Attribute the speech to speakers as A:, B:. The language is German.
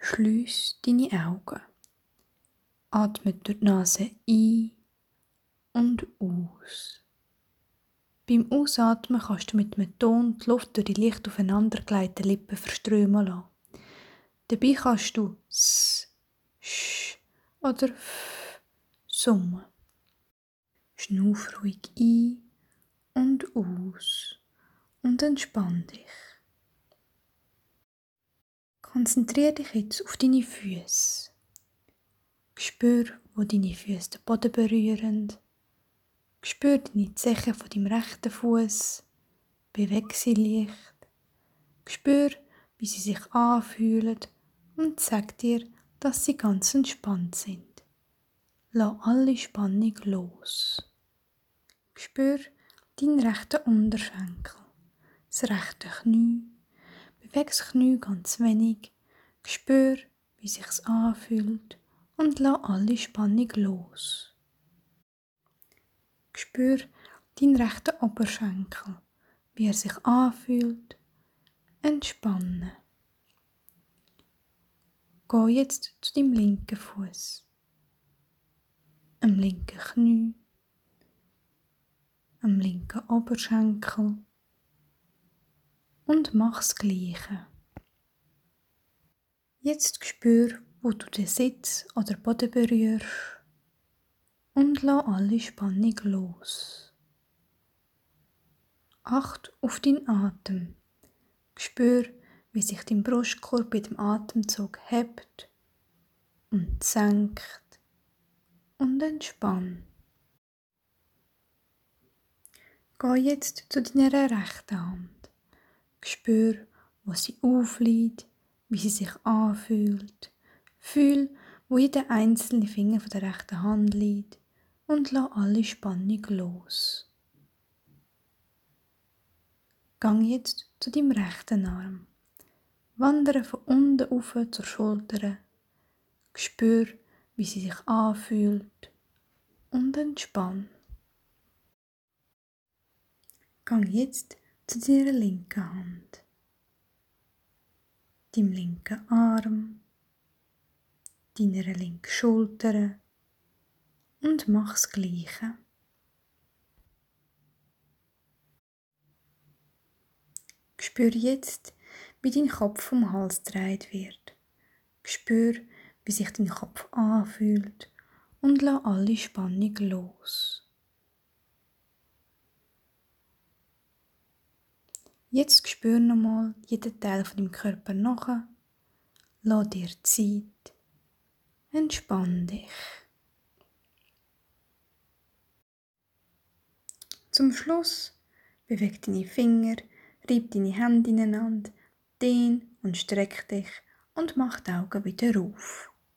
A: Schliess deine Augen. Atme durch die Nase ein und aus. Beim Ausatmen kannst du mit dem Ton die Luft durch die leicht aufeinandergelegten Lippen verströmen lassen. Dabei kannst du S, Sch oder F summen. Schnauf ruhig ein und aus und entspann dich. Konzentriere dich jetzt auf deine Füße. Spür, wo deine Füße den Boden berühren. Spür deine Zehen von deinem rechten Fuß. Beweg sie leicht. Spür, wie sie sich anfühlen und sag dir, dass sie ganz entspannt sind. Lass alle Spannung los. Spür deinen rechten Unterschenkel, das rechte Knie. Beweg das Knie ganz wenig. Spür, wie es sich anfühlt und lass alle Spannung los. Spür deinen rechten Oberschenkel, wie er sich anfühlt. Entspannen. Geh jetzt zu deinem linken Fuß, am linken Knie, am linken Oberschenkel und mach das Gleiche. Jetzt spür, wo du den Sitz oder Boden berührst und lass alle Spannung los. Acht auf deinen Atem. Spür, wie sich dein Brustkorb bei dem Atemzug hebt und senkt und entspann. Geh jetzt zu deiner rechten Hand. Spür, wo sie aufliegt, wie sie sich anfühlt. Fühl, wo jeder einzelne Finger von der rechten Hand liegt und lass alle Spannung los. Gang jetzt zu deinem rechten Arm. Wandere von unten auf zur Schulter. Spür, wie sie sich anfühlt und entspann. Gang jetzt zu deiner linken Hand, deinem linken Arm, deiner linken Schulter und mach das Gleiche. Spür jetzt, wie dein Kopf vom Hals gedreht wird. Spür, wie sich dein Kopf anfühlt und lass alle Spannung los. Jetzt spür nochmal jeden Teil von deinem Körper nach. Lass dir Zeit. Entspann dich. Zum Schluss beweg deine Finger, reib deine Hände ineinander, dehn und streck dich und mach die Augen wieder auf.